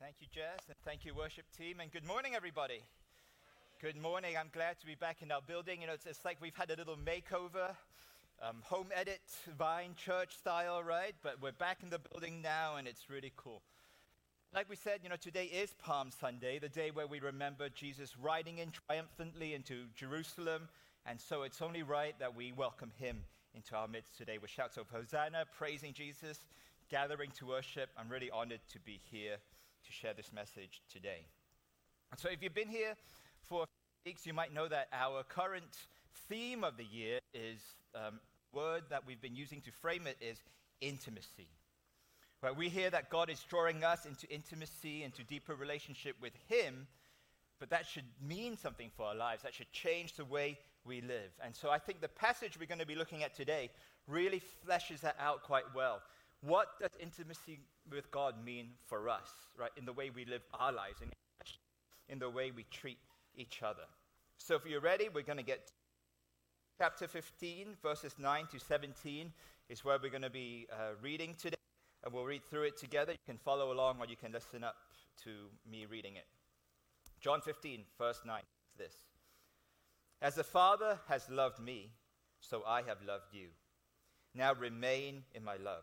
Thank you, Jess, and thank you, worship team, and good morning, everybody. Good morning. I'm glad to be back in our building. You know, it's like we've had a little makeover, home edit, Vine Church style, right? But we're back in the building now, and it's really cool. Like we said, you know, today is Palm Sunday, the day where we remember Jesus riding in triumphantly into Jerusalem, and so it's only right that we welcome him into our midst today with shouts of Hosanna, praising Jesus, gathering to worship. I'm really honored to be here to share this message today. So if you've been here for a few weeks, you might know that our current theme of the year is, word that we've been using to frame it is intimacy. Right, we hear that God is drawing us into intimacy, into deeper relationship with him, but that should mean something for our lives. That should change the way we live. And so I think the passage we're going to be looking at today really fleshes that out quite well. What does intimacy with God mean for us, right, in the way we live our lives, and in the way we treat each other? So if you're ready, we're going to get chapter 15, verses 9 to 17 is where we're going to be reading today, and we'll read through it together. You can follow along, or you can listen up to me reading it. John 15, verse 9, this. As the Father has loved me, so I have loved you. Now remain in my love.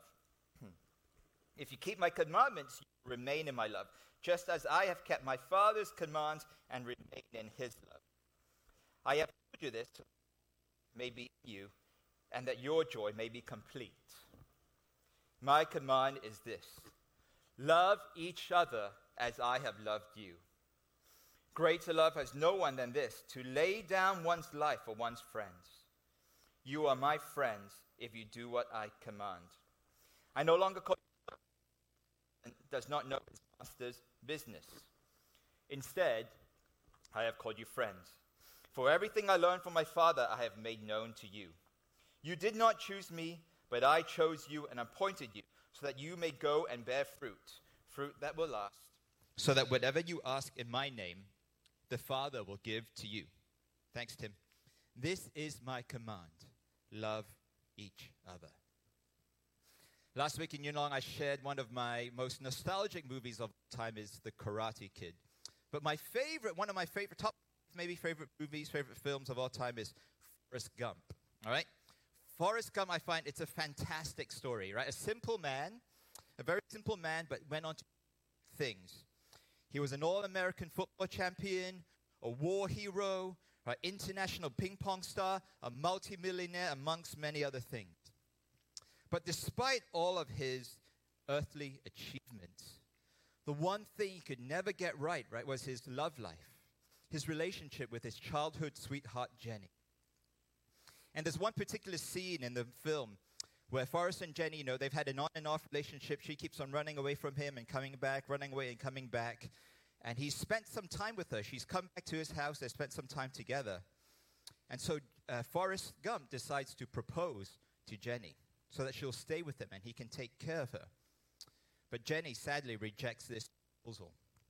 If you keep my commandments, you remain in my love, just as I have kept my Father's commands and remain in his love. I have told you this, so it may be in you, and that your joy may be complete. My command is this: love each other as I have loved you. Greater love has no one than this, to lay down one's life for one's friends. You are my friends if you do what I command. I no longer call you does not know his master's business. Instead, I have called you friends. For everything I learned from my Father I have made known to you. You did not choose me, but I chose you and appointed you, so that you may go and bear fruit that will last, so that whatever you ask in my name, the Father will give to you. Thanks, Tim. This is my command: love each other. Last week in Yunlong, I shared one of my most nostalgic movies of all time is The Karate Kid. But one of my favorite, favorite movies, favorite films of all time is Forrest Gump. All right? Forrest Gump, I find it's a fantastic story, right? A very simple man, but went on to things. He was an all-American football champion, a war hero, right? International ping pong star, a multimillionaire, amongst many other things. But despite all of his earthly achievements, the one thing he could never get right, was his love life, his relationship with his childhood sweetheart, Jenny. And there's one particular scene in the film where Forrest and Jenny, they've had an on and off relationship. She keeps on running away from him and coming back, running away and coming back. And he's spent some time with her. She's come back to his house. They spent some time together. And so Forrest Gump decides to propose to Jenny so that she'll stay with him and he can take care of her. But Jenny sadly rejects this proposal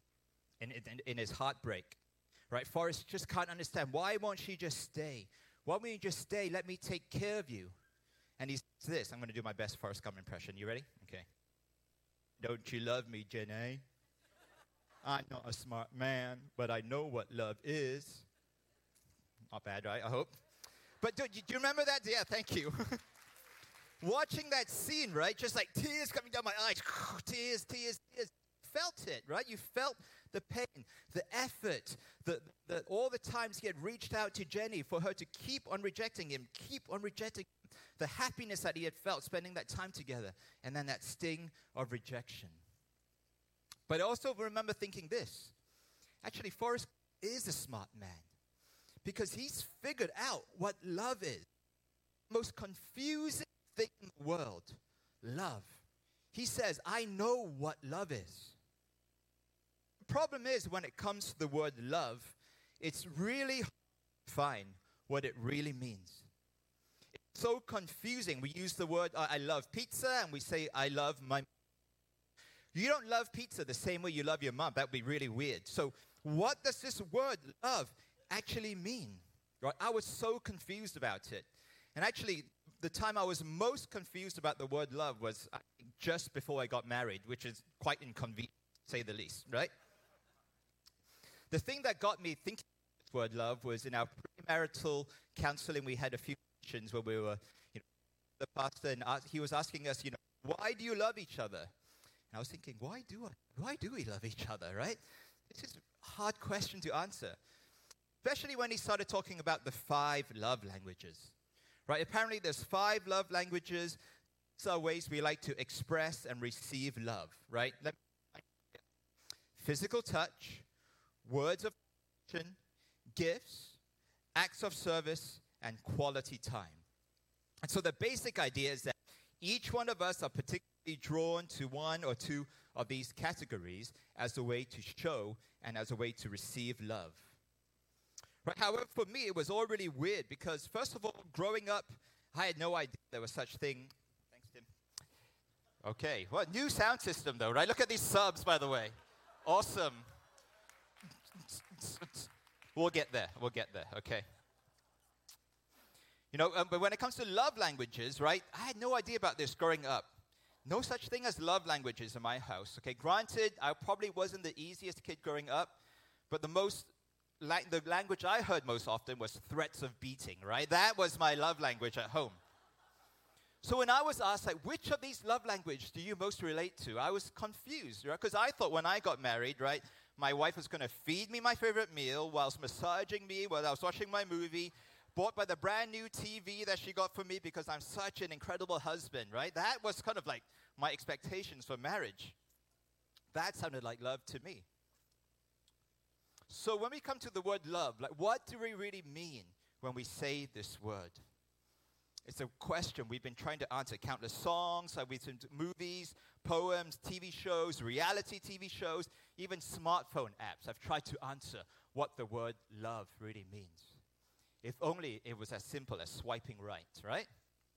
in his heartbreak. Right? Forrest just can't understand. Why won't she just stay? Why won't you just stay? Let me take care of you. And he says this. I'm going to do my best Forrest Gump impression. You ready? Okay. Don't you love me, Jenny? I'm not a smart man, but I know what love is. Not bad, right? I hope. But do you remember that? Yeah, thank you. Watching that scene, right? Just like tears coming down my eyes. Tears. Felt it, right? You felt the pain, the effort, all the times he had reached out to Jenny for her to keep on rejecting him, the happiness that he had felt spending that time together, and then that sting of rejection. But I also remember thinking this. Actually, Forrest is a smart man because he's figured out what love is. The most confusing thing in the world, love. He says, I know what love is. The problem is when it comes to the word love, it's really hard to find what it really means. It's so confusing. We use the word, I love pizza, and we say, I love my mom. You don't love pizza the same way you love your mom. That would be really weird. So what does this word love actually mean? Right? I was so confused about it. And actually, the time I was most confused about the word love was just before I got married, which is quite inconvenient. say the least, right? The thing that got me thinking about this word love was in our premarital counseling, we had a few questions where we were, the pastor, and he was asking us, why do you love each other? And I was thinking, why do we love each other, right? This is a hard question to answer, especially when he started talking about the 5 love languages, right? Apparently there's 5 love languages. These are ways we like to express and receive love, right? Physical touch, words of affection, gifts, acts of service, and quality time. And so the basic idea is that each one of us are particularly drawn to one or two of these categories as a way to show and as a way to receive love. Right? However, for me, it was all really weird because, first of all, growing up, I had no idea there was such thing. Thanks, Tim. Okay, well, new sound system, though, right? Look at these subs, by the way. Awesome. We'll get there, okay? But when it comes to love languages, right, I had no idea about this growing up. No such thing as love languages in my house, okay? Granted, I probably wasn't the easiest kid growing up, but the language I heard most often was threats of beating, right? That was my love language at home. So when I was asked, which of these love languages do you most relate to, I was confused, right? Because I thought when I got married, right, my wife was going to feed me my favorite meal whilst massaging me while I was watching my movie, bought by the brand new TV that she got for me because I'm such an incredible husband, right? That was kind of like my expectations for marriage. That sounded like love to me. So when we come to the word love, what do we really mean when we say this word? It's a question we've been trying to answer. Countless songs, we've seen movies, poems, TV shows, reality TV shows, even smartphone apps have tried to answer what the word love really means. If only it was as simple as swiping right?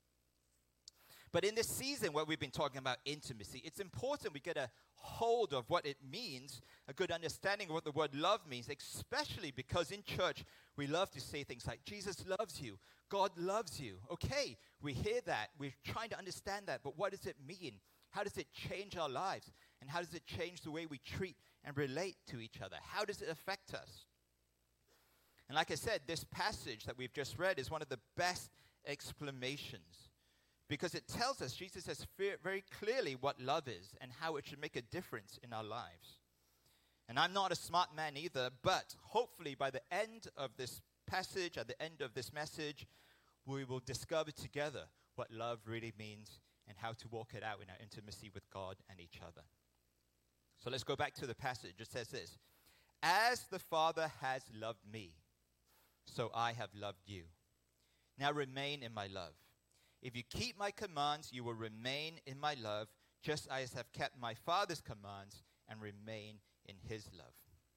But in this season where we've been talking about intimacy, it's important we get a hold of what it means, a good understanding of what the word love means, especially because in church we love to say things like, Jesus loves you, God loves you. Okay, we hear that, we're trying to understand that, but what does it mean? How does it change our lives? And how does it change the way we treat and relate to each other? How does it affect us? And like I said, this passage that we've just read is one of the best explanations because it tells us, Jesus says very clearly what love is and how it should make a difference in our lives. And I'm not a smart man either, but hopefully by the end of this passage, at the end of this message, we will discover together what love really means and how to walk it out in our intimacy with God and each other. So let's go back to the passage. It says this, as the Father has loved me, so I have loved you. Now remain in my love. If you keep my commands, you will remain in my love, just as I have kept my Father's commands and remain in his love.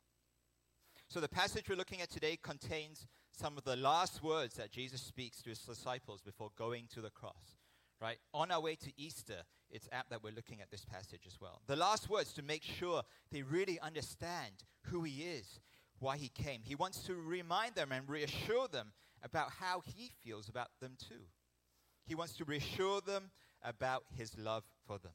So the passage we're looking at today contains some of the last words that Jesus speaks to his disciples before going to the cross. Right? On our way to Easter, it's apt that we're looking at this passage as well. The last words to make sure they really understand who he is, why he came. He wants to remind them and reassure them about how he feels about them too. He wants to reassure them about his love for them.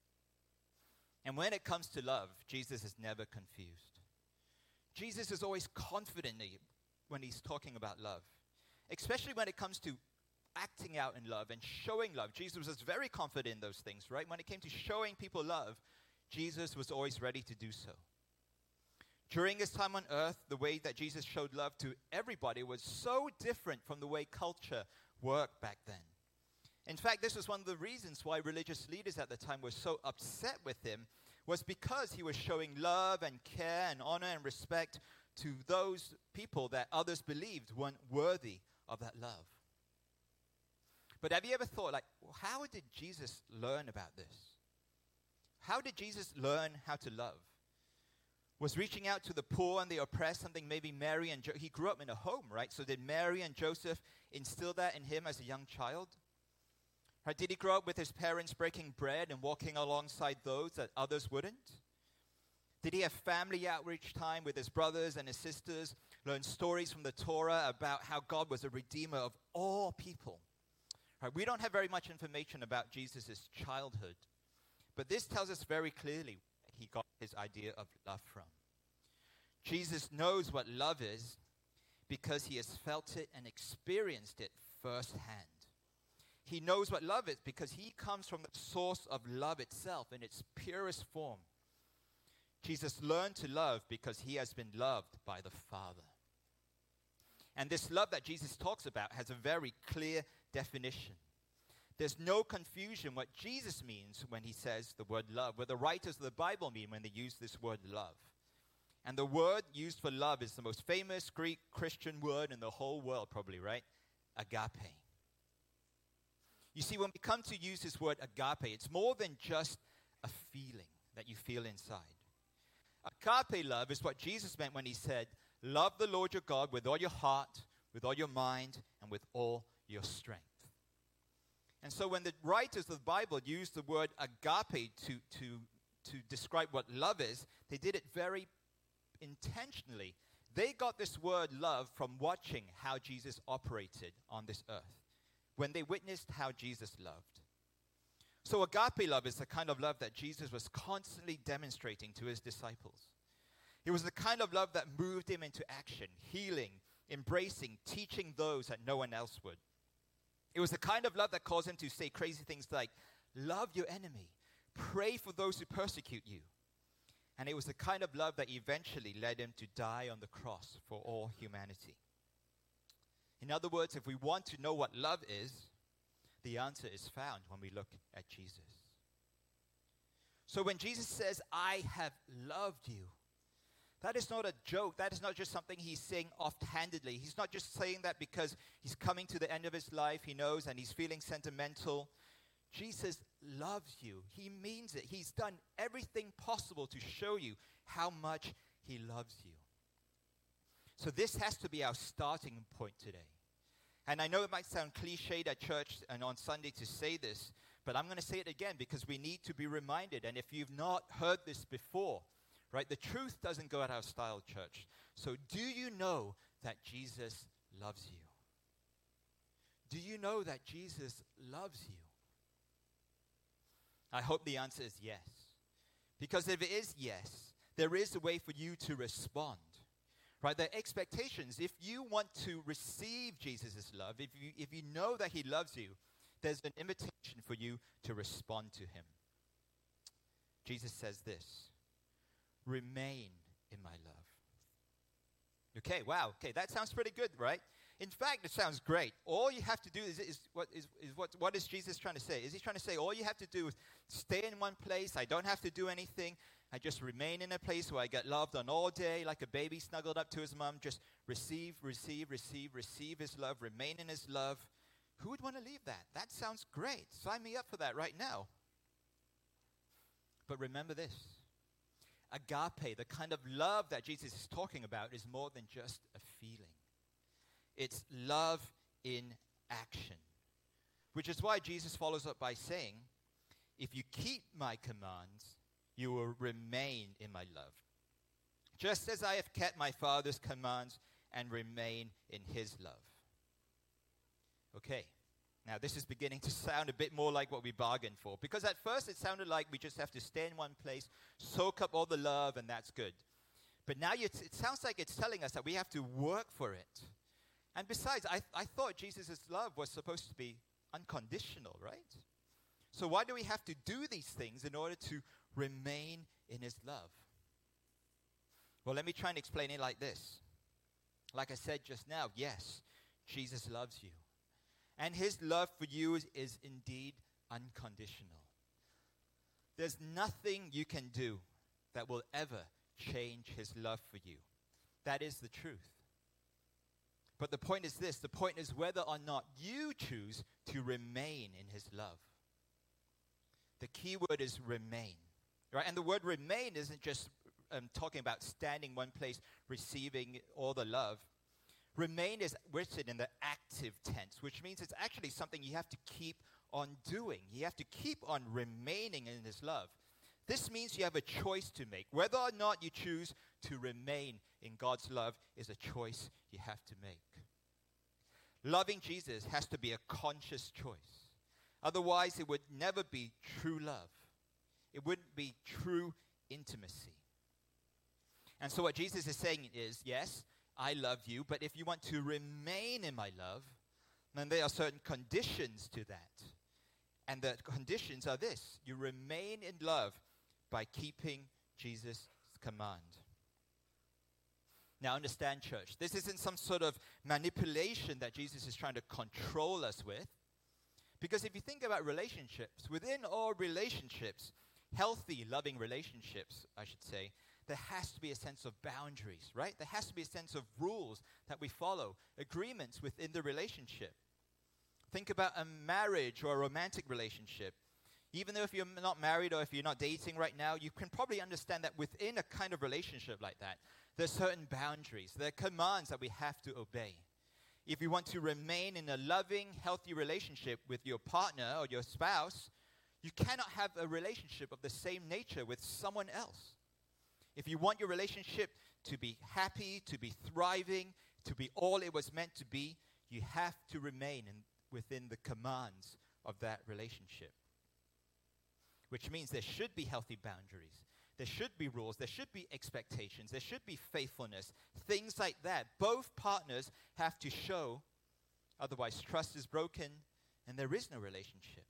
And when it comes to love, Jesus is never confused. Jesus is always confident when he's talking about love, especially when it comes to acting out in love and showing love. Jesus was very confident in those things, right? When it came to showing people love, Jesus was always ready to do so. During his time on earth, the way that Jesus showed love to everybody was so different from the way culture worked back then. In fact, this was one of the reasons why religious leaders at the time were so upset with him, was because he was showing love and care and honor and respect to those people that others believed weren't worthy of that love. But have you ever thought, how did Jesus learn about this? How did Jesus learn how to love? Was reaching out to the poor and the oppressed something maybe Mary and he grew up in a home, right? So did Mary and Joseph instill that in him as a young child? Right? Did he grow up with his parents breaking bread and walking alongside those that others wouldn't? Did he have family outreach time with his brothers and his sisters, learn stories from the Torah about how God was a redeemer of all people? Right? We don't have very much information about Jesus' childhood, but this tells us very clearly he got his idea of love from. Jesus knows what love is because he has felt it and experienced it firsthand. He knows what love is because he comes from the source of love itself in its purest form. Jesus learned to love because he has been loved by the Father. And this love that Jesus talks about has a very clear definition. There's no confusion what Jesus means when he says the word love, what the writers of the Bible mean when they use this word love. And the word used for love is the most famous Greek Christian word in the whole world, probably, right? Agape. You see, when we come to use this word agape, it's more than just a feeling that you feel inside. Agape love is what Jesus meant when he said, love the Lord your God with all your heart, with all your mind, and with all your strength. And so when the writers of the Bible used the word agape to describe what love is, they did it very intentionally. They got this word love from watching how Jesus operated on this earth, when they witnessed how Jesus loved. So agape love is the kind of love that Jesus was constantly demonstrating to his disciples. It was the kind of love that moved him into action, healing, embracing, teaching those that no one else would. It was the kind of love that caused him to say crazy things like, love your enemy, pray for those who persecute you. And it was the kind of love that eventually led him to die on the cross for all humanity. In other words, if we want to know what love is, the answer is found when we look at Jesus. So when Jesus says, I have loved you, that is not a joke. That is not just something he's saying offhandedly. He's not just saying that because he's coming to the end of his life, he knows, and he's feeling sentimental. Jesus loves you. He means it. He's done everything possible to show you how much he loves you. So this has to be our starting point today. And I know it might sound cliched at church and on Sunday to say this, but I'm going to say it again because we need to be reminded. And if you've not heard this before, right, the truth doesn't go out of style, church. So do you know that Jesus loves you? Do you know that Jesus loves you? I hope the answer is yes. Because if it is yes, there is a way for you to respond. Right? There are expectations. If you want to receive Jesus' love, if you know that he loves you, there's an invitation for you to respond to him. Jesus says this, remain in my love. Okay, wow. Okay, that sounds pretty good, right? In fact, it sounds great. All you have to do what is Jesus trying to say? Is he trying to say all you have to do is stay in one place, I don't have to do anything, I just remain in a place where I get loved on all day like a baby snuggled up to his mom, just receive his love, remain in his love. Who would want to leave that? That sounds great. Sign me up for that right now. But remember this. Agape, the kind of love that Jesus is talking about, is more than just a feeling. It's love in action. Which is why Jesus follows up by saying, if you keep my commands, you will remain in my love. Just as I have kept my Father's commands and remain in his love. Okay, now this is beginning to sound a bit more like what we bargained for. Because at first it sounded like we just have to stay in one place, soak up all the love, and that's good. But now it sounds like it's telling us that we have to work for it. And besides, I thought Jesus' love was supposed to be unconditional, right? So why do we have to do these things in order to remain in his love? Well, let me try and explain it like this. Like I said just now, yes, Jesus loves you. And his love for you is indeed unconditional. There's nothing you can do that will ever change his love for you. That is the truth. But the point is this. The point is whether or not you choose to remain in his love. The key word is remain. Right? And the word remain isn't just talking about standing one place, receiving all the love. Remain is written in the active tense, which means it's actually something you have to keep on doing. You have to keep on remaining in his love. This means you have a choice to make. Whether or not you choose to remain in God's love is a choice you have to make. Loving Jesus has to be a conscious choice. Otherwise, it would never be true love. It wouldn't be true intimacy. And so what Jesus is saying is, yes, I love you, but if you want to remain in my love, then there are certain conditions to that. And the conditions are this: you remain in love by keeping Jesus' command. Now understand, church, this isn't some sort of manipulation that Jesus is trying to control us with. Because if you think about relationships, within all relationships, healthy, loving relationships, I should say, there has to be a sense of boundaries, right? There has to be a sense of rules that we follow, agreements within the relationship. Think about a marriage or a romantic relationship. Even though if you're not married or if you're not dating right now, you can probably understand that within a kind of relationship like that, there's certain boundaries. There are commands that we have to obey. If you want to remain in a loving, healthy relationship with your partner or your spouse, you cannot have a relationship of the same nature with someone else. If you want your relationship to be happy, to be thriving, to be all it was meant to be, you have to remain within the commands of that relationship. Which means there should be healthy boundaries. There should be rules. There should be expectations. There should be faithfulness. Things like that. Both partners have to show. Otherwise, trust is broken and there is no relationship.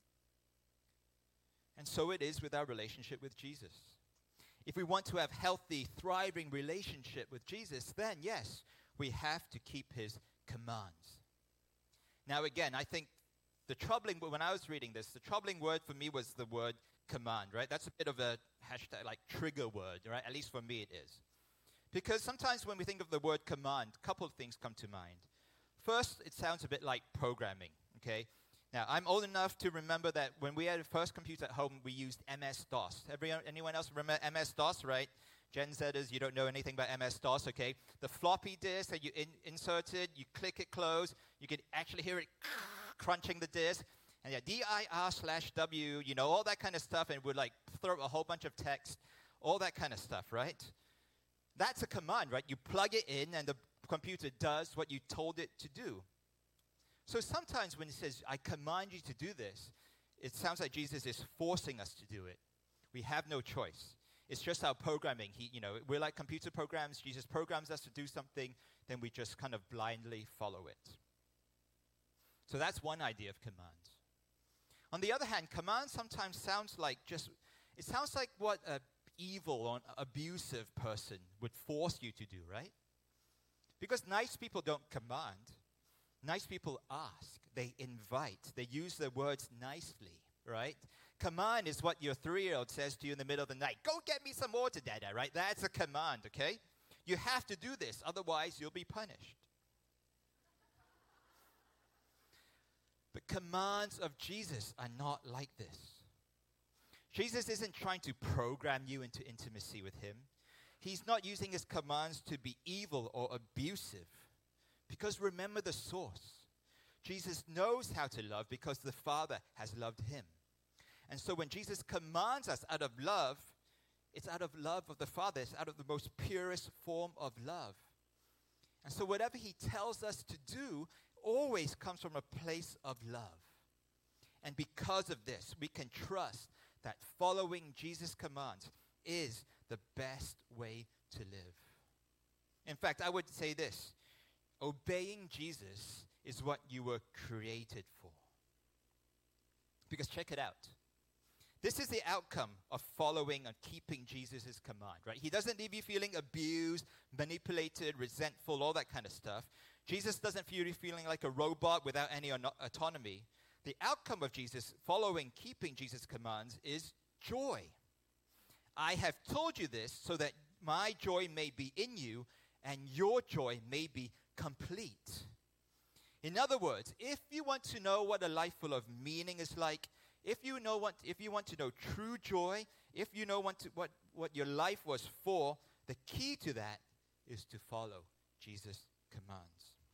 And so it is with our relationship with Jesus. If we want to have healthy, thriving relationship with Jesus, then yes, we have to keep his commands. Now again, I think when I was reading this, the troubling word for me was the word command, right? That's a bit of a hashtag, like trigger word, right? At least for me it is. Because sometimes when we think of the word command, a couple of things come to mind. First, it sounds a bit like programming, okay? Now, I'm old enough to remember that when we had a first computer at home, we used MS-DOS. Anyone else remember MS-DOS, right? Gen Zers, you don't know anything about MS-DOS, okay? The floppy disk that you inserted, you click it close, you could actually hear it crunching the disk. And yeah, dir/w, all that kind of stuff, and it would like throw a whole bunch of text, all that kind of stuff, right? That's a command, right? You plug it in, and the computer does what you told it to do. So sometimes when it says, I command you to do this, it sounds like Jesus is forcing us to do it. We have no choice. It's just our programming. We're like computer programs. Jesus programs us to do something, then we just kind of blindly follow it. So that's one idea of commands. On the other hand, command sometimes sounds like what an evil or an abusive person would force you to do, right? Because nice people don't command. Nice people ask. They invite. They use their words nicely, right? Command is what your 3-year-old says to you in the middle of the night. Go get me some water, Dada, right? That's a command, okay? You have to do this, otherwise you'll be punished. But commands of Jesus are not like this. Jesus isn't trying to program you into intimacy with him. He's not using his commands to be evil or abusive. Because remember the source. Jesus knows how to love because the Father has loved him. And so when Jesus commands us out of love, it's out of love of the Father. It's out of the most purest form of love. And so whatever he tells us to do always comes from a place of love. And because of this, we can trust that following Jesus' commands is the best way to live. In fact, I would say this: obeying Jesus is what you were created for. Because check it out. This is the outcome of following and keeping Jesus' command, right? He doesn't leave you feeling abused, manipulated, resentful, all that kind of stuff. Jesus doesn't leave you feeling like a robot without any autonomy. The outcome of Jesus following, keeping Jesus' commands is joy. I have told you this so that my joy may be in you and your joy may be complete. In other words, if you want to know what a life full of meaning is like, if you want to know true joy, if you know what your life was for, the key to that is to follow Jesus' commands.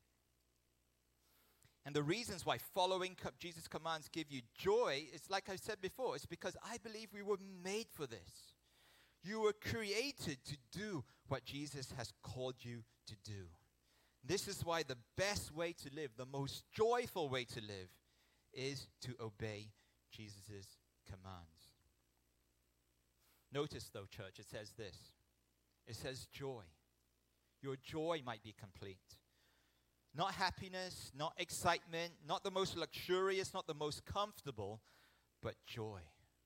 And the reasons why following Jesus' commands give you joy, it's like I said before, it's because I believe we were made for this. You were created to do what Jesus has called you to do. This is why the best way to live, the most joyful way to live, is to obey Jesus' commands. Notice, though, church, it says this. It says joy. Your joy might be complete. Not happiness, not excitement, not the most luxurious, not the most comfortable, but joy.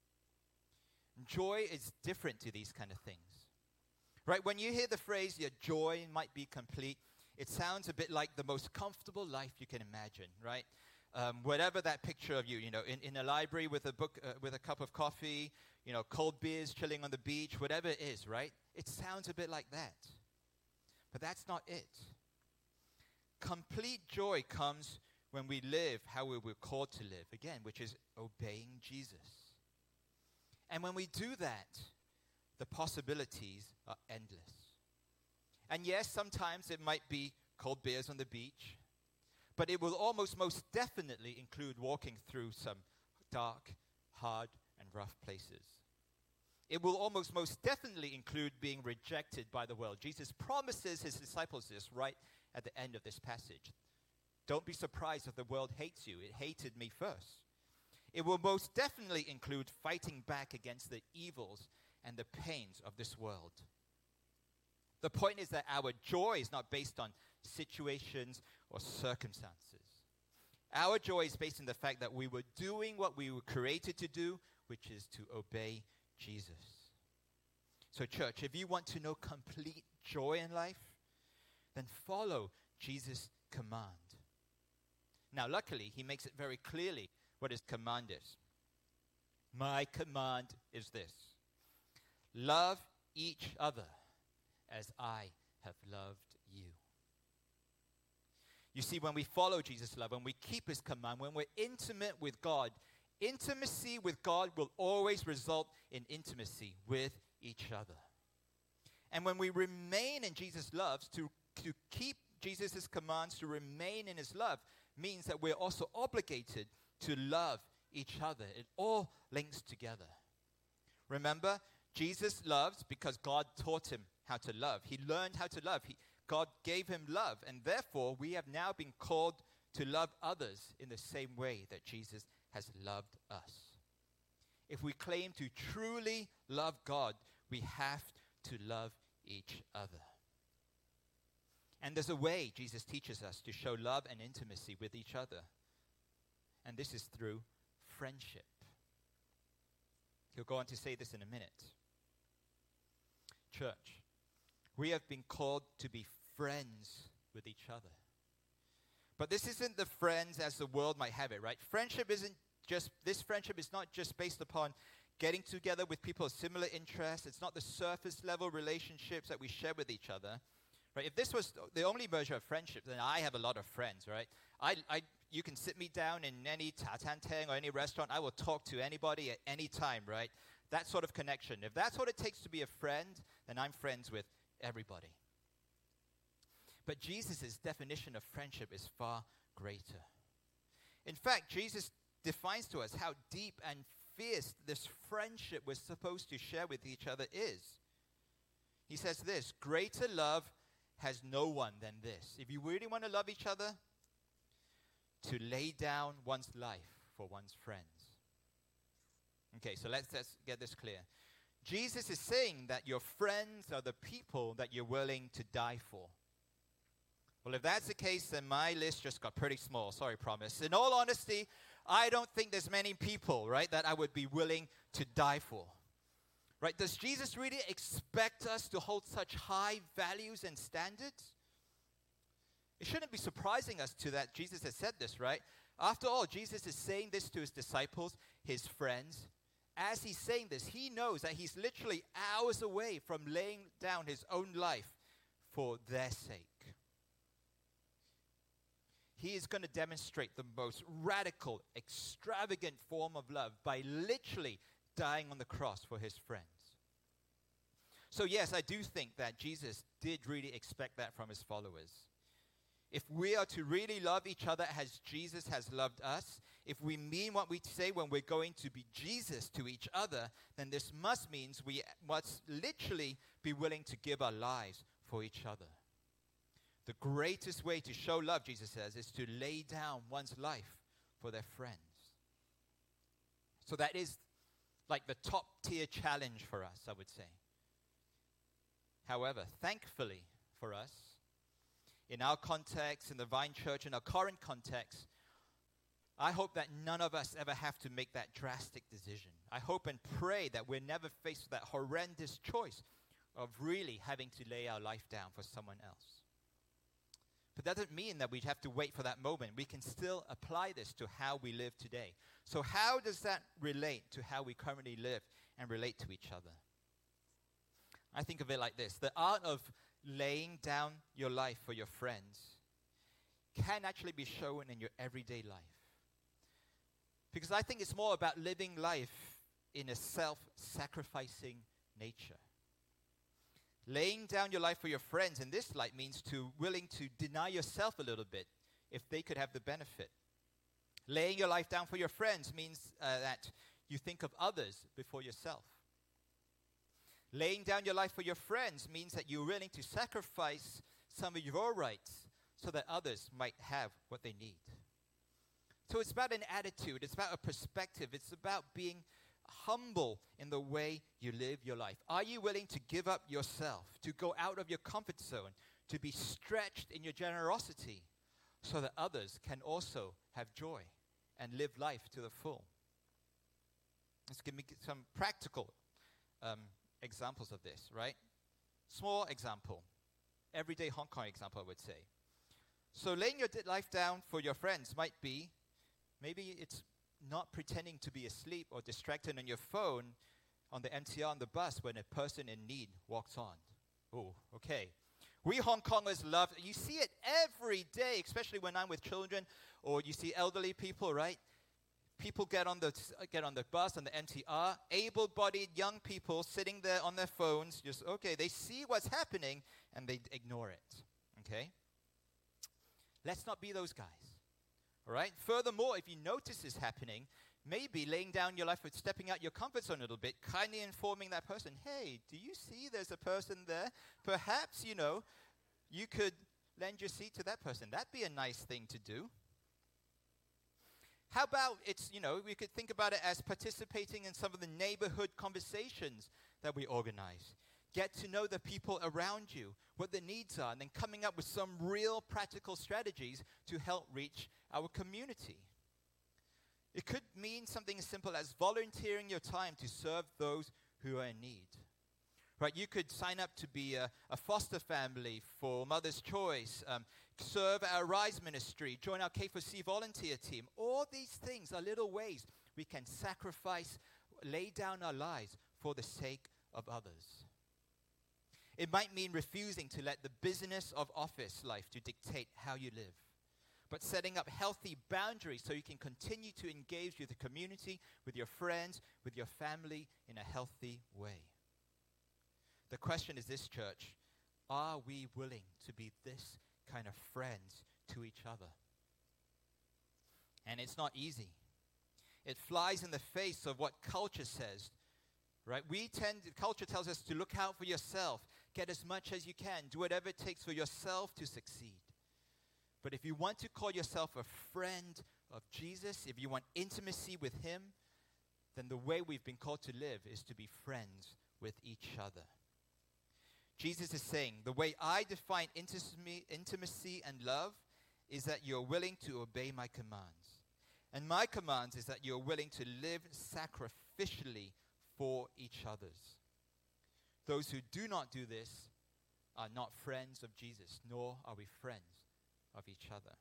Joy is different to these kind of things. Right? When you hear the phrase, your joy might be complete, it sounds a bit like the most comfortable life you can imagine, right? Whatever that picture of you, in a library with a book, with a cup of coffee, cold beers, chilling on the beach, whatever it is, right? It sounds a bit like that. But that's not it. Complete joy comes when we live how we were called to live, again, which is obeying Jesus. And when we do that, the possibilities are endless. And yes, sometimes it might be cold beers on the beach, but it will almost most definitely include walking through some dark, hard, and rough places. It will almost most definitely include being rejected by the world. Jesus promises his disciples this right at the end of this passage. Don't be surprised if the world hates you. It hated me first. It will most definitely include fighting back against the evils and the pains of this world. The point is that our joy is not based on situations or circumstances. Our joy is based on the fact that we were doing what we were created to do, which is to obey Jesus. So church, if you want to know complete joy in life, then follow Jesus' command. Now, luckily, he makes it very clearly what his command is. My command is this: love each other as I have loved you. You see, when we follow Jesus' love, when we keep his command, when we're intimate with God, intimacy with God will always result in intimacy with each other. And when we remain in Jesus' love, to keep Jesus' commands, to remain in his love, means that we're also obligated to love each other. It all links together. Remember, Jesus loves because God taught him how to love. He learned how to love. God gave him love, and therefore we have now been called to love others in the same way that Jesus has loved us. If we claim to truly love God, we have to love each other. And there's a way Jesus teaches us to show love and intimacy with each other. And this is through friendship. He'll go on to say this in a minute. Church, we have been called to be friends with each other. But this isn't the friends as the world might have it, right? Friendship is not just based upon getting together with people of similar interests. It's not the surface level relationships that we share with each other. Right? If this was the only measure of friendship, then I have a lot of friends, right? You can sit me down in any tatantang or any restaurant. I will talk to anybody at any time, right? That sort of connection. If that's what it takes to be a friend, then I'm friends with everybody. But Jesus' definition of friendship is far greater. In fact, Jesus defines to us how deep and fierce this friendship we're supposed to share with each other is. He says this: greater love has no one than this. If you really want to love each other, to lay down one's life for one's friends. Okay, so let's get this clear. Jesus is saying that your friends are the people that you're willing to die for. Well, if that's the case, then my list just got pretty small. Sorry, promise. In all honesty, I don't think there's many people, right, that I would be willing to die for. Right? Does Jesus really expect us to hold such high values and standards? It shouldn't be surprising us to that Jesus has said this, right? After all, Jesus is saying this to his disciples, his friends. As he's saying this, he knows that he's literally hours away from laying down his own life for their sake. He is going to demonstrate the most radical, extravagant form of love by literally dying on the cross for his friends. So yes, I do think that Jesus did really expect that from his followers. If we are to really love each other as Jesus has loved us, if we mean what we say when we're going to be Jesus to each other, then this means we must literally be willing to give our lives for each other. The greatest way to show love, Jesus says, is to lay down one's life for their friends. So that is like the top tier challenge for us, I would say. However, thankfully for us, in our context, in the Vine Church, in our current context, I hope that none of us ever have to make that drastic decision. I hope and pray that we're never faced with that horrendous choice of really having to lay our life down for someone else. But that doesn't mean that we have to wait for that moment. We can still apply this to how we live today. So how does that relate to how we currently live and relate to each other? I think of it like this. The art of laying down your life for your friends can actually be shown in your everyday life. Because I think it's more about living life in a self-sacrificing nature. Laying down your life for your friends in this light means willing to deny yourself a little bit if they could have the benefit. Laying your life down for your friends means that you think of others before yourself. Laying down your life for your friends means that you're willing to sacrifice some of your rights so that others might have what they need. So it's about an attitude, it's about a perspective, it's about being humble in the way you live your life. Are you willing to give up yourself, to go out of your comfort zone, to be stretched in your generosity so that others can also have joy and live life to the full? Let's give me some practical examples of this, right? Small example, everyday Hong Kong example, I would say. So laying your life down for your friends might be, maybe it's not pretending to be asleep or distracted on your phone on the MTR on the bus when a person in need walks on. Oh, okay. We Hong Kongers love, you see it every day, especially when I'm with children or you see elderly people, right? People get on the bus, on the MTR, able-bodied young people sitting there on their phones, just, okay, they see what's happening and they ignore it, okay? Let's not be those guys. All right? Furthermore, if you notice this happening, maybe laying down your life with stepping out your comfort zone a little bit, kindly informing that person, hey, do you see there's a person there? Perhaps, you could lend your seat to that person. That'd be a nice thing to do. How about we could think about it as participating in some of the neighborhood conversations that we organize. Get to know the people around you, what their needs are, and then coming up with some real practical strategies to help reach our community. It could mean something as simple as volunteering your time to serve those who are in need. Right? You could sign up to be a foster family for Mother's Choice, serve our Rise ministry, join our K4C volunteer team. All these things are little ways we can sacrifice, lay down our lives for the sake of others. It might mean refusing to let the business of office life to dictate how you live, but setting up healthy boundaries so you can continue to engage with the community, with your friends, with your family in a healthy way. The question is this, church: are we willing to be this kind of friends to each other? And it's not easy. It flies in the face of what culture says, right? Culture tells us to look out for yourself, get as much as you can, do whatever it takes for yourself to succeed. But if you want to call yourself a friend of Jesus, if you want intimacy with him, then the way we've been called to live is to be friends with each other. Jesus is saying, the way I define intimacy and love is that you're willing to obey my commands. And my commands is that you're willing to live sacrificially for each others. Those who do not do this are not friends of Jesus, nor are we friends of each other.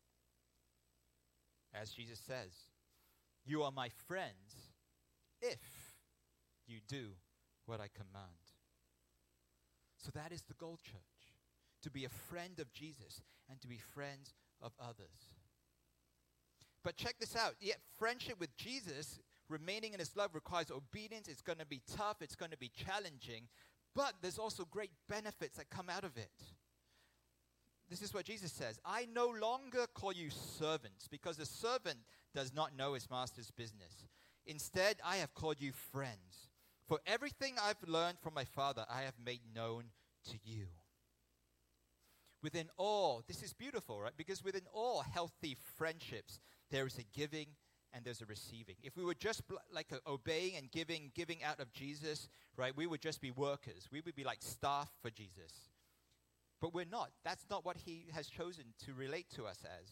As Jesus says, you are my friends if you do what I command. So that is the goal, church, to be a friend of Jesus and to be friends of others. But check this out. Yet friendship with Jesus, remaining in his love, requires obedience. It's going to be tough. It's going to be challenging. But there's also great benefits that come out of it. This is what Jesus says. I no longer call you servants, because a servant does not know his master's business. Instead, I have called you friends. For everything I've learned from my Father, I have made known to you. Within all, this is beautiful, right? Because within all healthy friendships, there is a giving and there's a receiving. If we were just obeying and giving out of Jesus, right, we would just be workers. We would be like staff for Jesus. But we're not. That's not what he has chosen to relate to us as.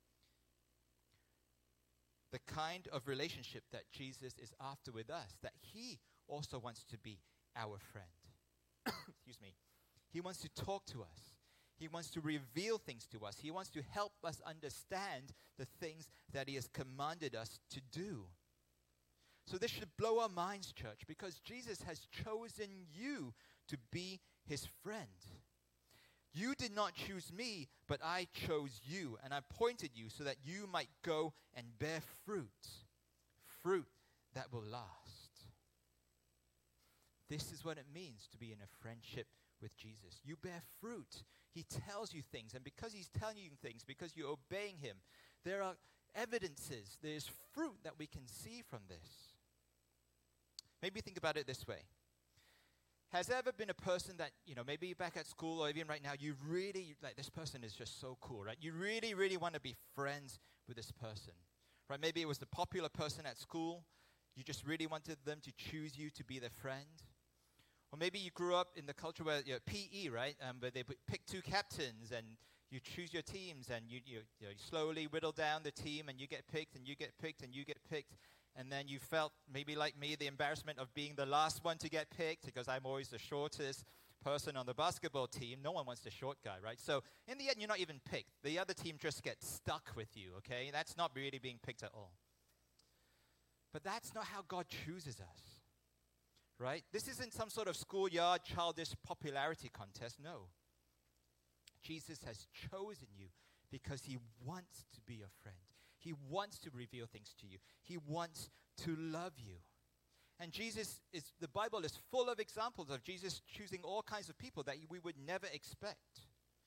The kind of relationship that Jesus is after with us, that he also wants to be our friend. Excuse me. He wants to talk to us. He wants to reveal things to us. He wants to help us understand the things that he has commanded us to do. So this should blow our minds, church, because Jesus has chosen you to be his friend. You did not choose me, but I chose you, and I appointed you so that you might go and bear fruit that will last. This is what it means to be in a friendship with Jesus. You bear fruit. He tells you things, and because he's telling you things, because you're obeying him, there are evidences, there's fruit that we can see from this. Maybe think about it this way. Has there ever been a person that, maybe back at school or even right now, you really, this person is just so cool, right? You really, really want to be friends with this person, right? Maybe it was the popular person at school. You just really wanted them to choose you to be their friend. Or maybe you grew up in the culture where, PE, right? Where they pick two captains and you choose your teams and you slowly whittle down the team and you get picked and you get picked and you get picked. And then you felt, maybe like me, the embarrassment of being the last one to get picked because I'm always the shortest person on the basketball team. No one wants the short guy, right? So in the end, you're not even picked. The other team just gets stuck with you, okay? That's not really being picked at all. But that's not how God chooses us, right? This isn't some sort of schoolyard childish popularity contest. No. Jesus has chosen you because he wants to be your friend. He wants to reveal things to you. He wants to love you. And the Bible is full of examples of Jesus choosing all kinds of people that we would never expect.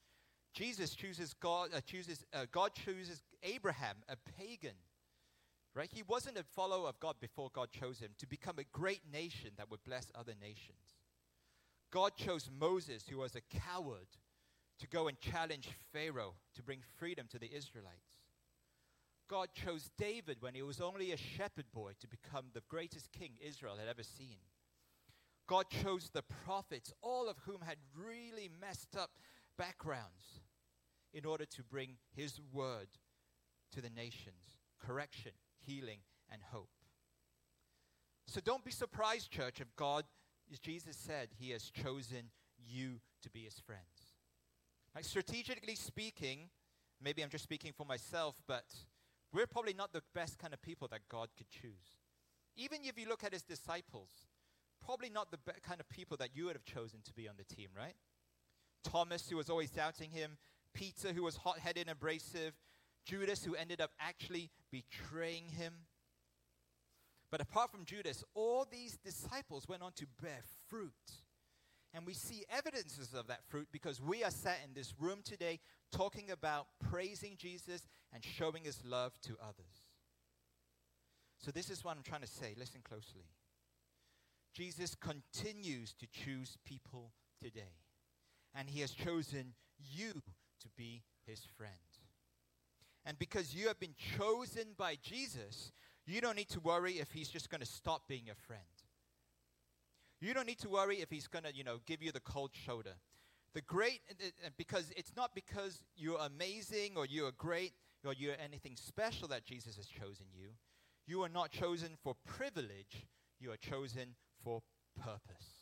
God chooses Abraham, a pagan, right? He wasn't a follower of God before God chose him to become a great nation that would bless other nations. God chose Moses, who was a coward, to go and challenge Pharaoh to bring freedom to the Israelites. God chose David when he was only a shepherd boy to become the greatest king Israel had ever seen. God chose the prophets, all of whom had really messed up backgrounds, in order to bring his word to the nations, correction, healing, and hope. So don't be surprised, church, if God, as Jesus said, he has chosen you to be his friends. Like, strategically speaking, maybe I'm just speaking for myself, but we're probably not the best kind of people that God could choose. Even if you look at his disciples, probably not the kind of people that you would have chosen to be on the team, right? Thomas, who was always doubting him. Peter, who was hot-headed and abrasive. Judas, who ended up actually betraying him. But apart from Judas, all these disciples went on to bear fruit. And we see evidences of that fruit because we are sat in this room today talking about praising Jesus and showing his love to others. So this is what I'm trying to say. Listen closely. Jesus continues to choose people today. And he has chosen you to be his friend. And because you have been chosen by Jesus, you don't need to worry if he's just going to stop being your friend. You don't need to worry if he's going to, give you the cold shoulder. Because it's not because you're amazing or you're great or you're anything special that Jesus has chosen you. You are not chosen for privilege. You are chosen for purpose.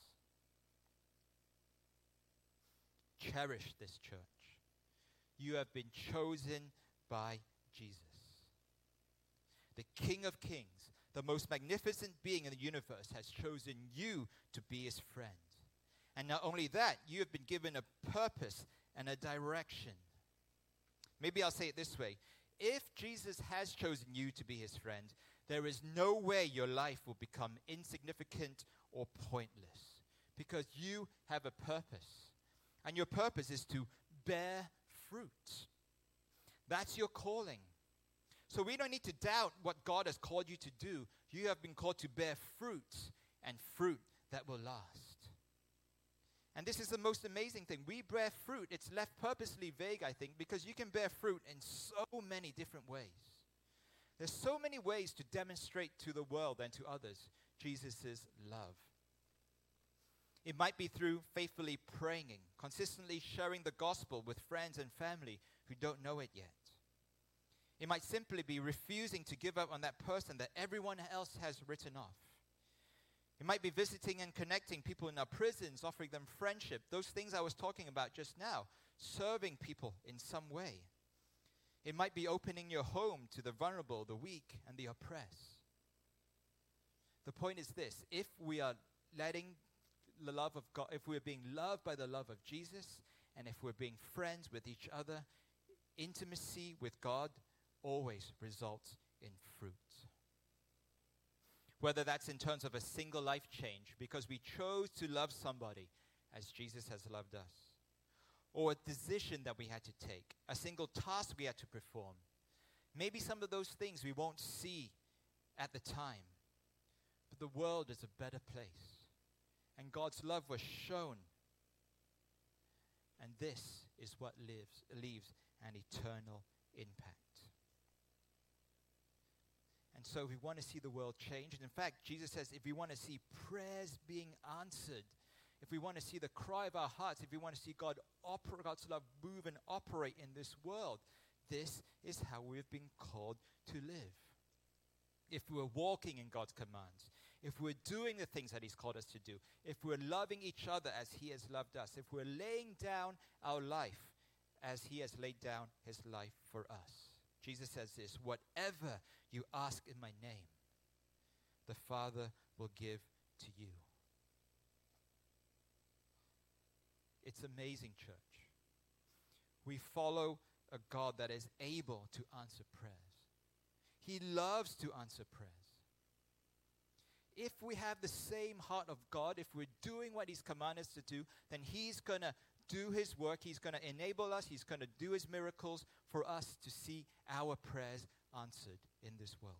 Cherish this, church. You have been chosen by Jesus. The King of Kings, the most magnificent being in the universe, has chosen you to be his friend. And not only that, you have been given a purpose and a direction. Maybe I'll say it this way. If Jesus has chosen you to be his friend, there is no way your life will become insignificant or pointless, because you have a purpose. And your purpose is to bear fruit. That's your calling. So we don't need to doubt what God has called you to do. You have been called to bear fruit, and fruit that will last. And this is the most amazing thing. We bear fruit. It's left purposely vague, I think, because you can bear fruit in so many different ways. There's so many ways to demonstrate to the world and to others Jesus' love. It might be through faithfully praying, consistently sharing the gospel with friends and family who don't know it yet. It might simply be refusing to give up on that person that everyone else has written off. It might be visiting and connecting people in our prisons, offering them friendship, those things I was talking about just now, serving people in some way. It might be opening your home to the vulnerable, the weak, and the oppressed. The point is this: if we are letting the love of God, if we're being loved by the love of Jesus, and if we're being friends with each other, intimacy with God always results in fruit. Whether that's in terms of a single life change because we chose to love somebody as Jesus has loved us, or a decision that we had to take, a single task we had to perform. Maybe some of those things we won't see at the time, but the world is a better place, and God's love was shown, and this is what leaves an eternal impact. And so we want to see the world change. And in fact, Jesus says if we want to see prayers being answered, if we want to see the cry of our hearts, if we want to see God's love move and operate in this world, this is how we've been called to live. If we're walking in God's commands, if we're doing the things that He's called us to do, if we're loving each other as He has loved us, if we're laying down our life as He has laid down His life for us. Jesus says this: whatever you ask in my name, the Father will give to you. It's amazing, church. We follow a God that is able to answer prayers. He loves to answer prayers. If we have the same heart of God, if we're doing what He's commanded us to do, then He's going to do His work. He's going to enable us. He's going to do His miracles for us to see our prayers answered in this world.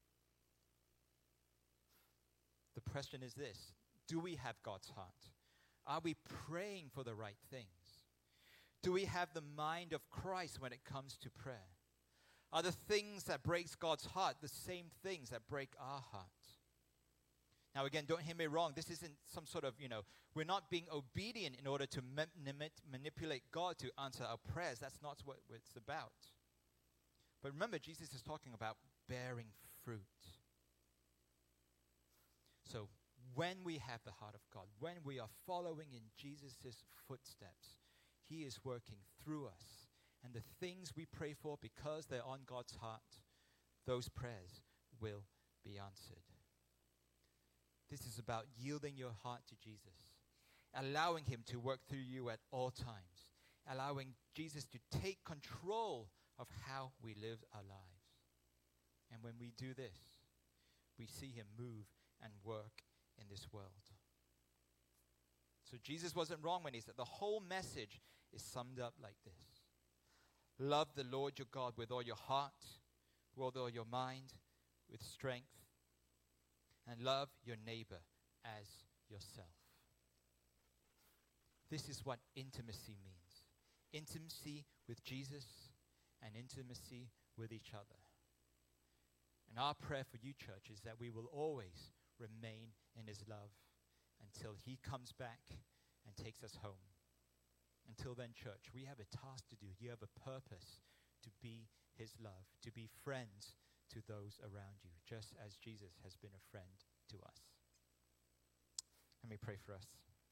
The question is this: do we have God's heart? Are we praying for the right things? Do we have the mind of Christ when it comes to prayer? Are the things that breaks God's heart the same things that break our heart? Now again, don't hear me wrong. This isn't some sort of, we're not being obedient in order to manipulate God to answer our prayers. That's not what it's about. But remember, Jesus is talking about bearing fruit. So when we have the heart of God, when we are following in Jesus' footsteps, He is working through us. And the things we pray for, because they're on God's heart, those prayers will be answered. This is about yielding your heart to Jesus, allowing Him to work through you at all times, allowing Jesus to take control of how we live our lives. And when we do this, we see Him move and work in this world. So Jesus wasn't wrong when He said the whole message is summed up like this: love the Lord your God with all your heart, with all your mind, with strength, and love your neighbor as yourself. This is what intimacy means. Intimacy with Jesus and intimacy with each other. And our prayer for you, church, is that we will always remain in His love until He comes back and takes us home. Until then, church, we have a task to do. You have a purpose to be His love, to be friends to those around you, just as Jesus has been a friend to us. Let me pray for us.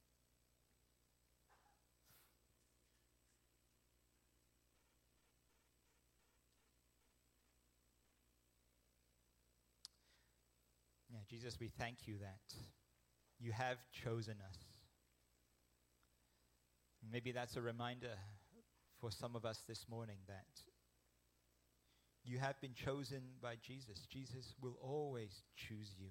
Yeah, Jesus, we thank you that you have chosen us. Maybe that's a reminder for some of us this morning that you have been chosen by Jesus. Jesus will always choose you.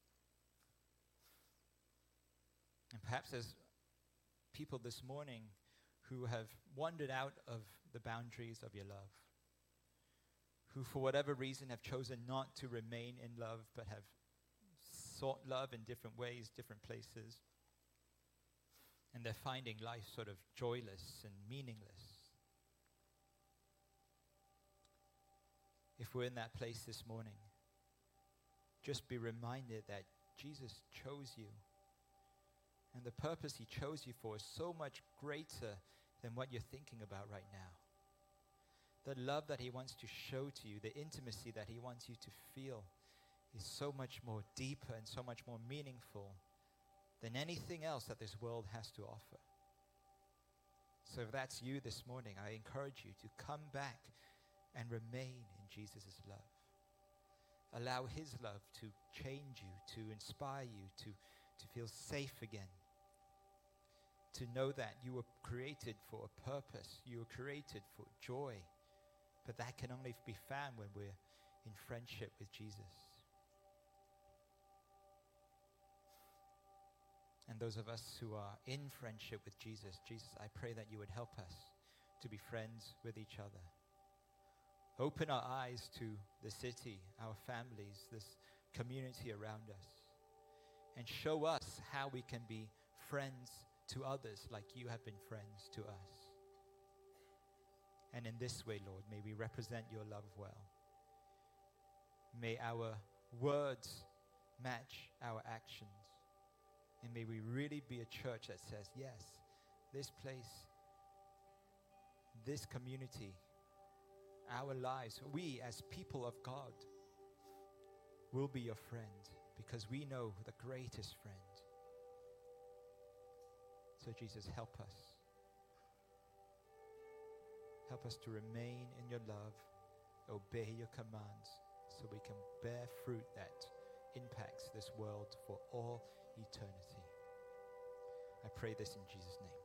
And perhaps there's people this morning who have wandered out of the boundaries of your love, who for whatever reason have chosen not to remain in love, but have sought love in different ways, different places. And they're finding life sort of joyless and meaningless. if we're in that place this morning, just be reminded that Jesus chose you. And the purpose he chose you for is so much greater than what you're thinking about right now. The love that he wants to show to you, the intimacy that he wants you to feel is so much more deeper and so much more meaningful than anything else that this world has to offer. So if that's you this morning, I encourage you to come back and remain in Jesus' love. Allow his love to change you, to inspire you, to feel safe again. To know that you were created for a purpose. You were created for joy. But that can only be found when we're in friendship with Jesus. And those of us who are in friendship with Jesus, I pray that you would help us to be friends with each other. Open our eyes to the city, our families, this community around us, and show us how we can be friends to others like you have been friends to us. And in this way, Lord, may we represent your love well. May our words match our actions. And may we really be a church that says, yes, this place, this community, our lives, we as people of God will be your friend because we know the greatest friend. So Jesus, help us. Help us to remain in your love, obey your commands, so we can bear fruit that impacts this world for all eternity. I pray this in Jesus' name.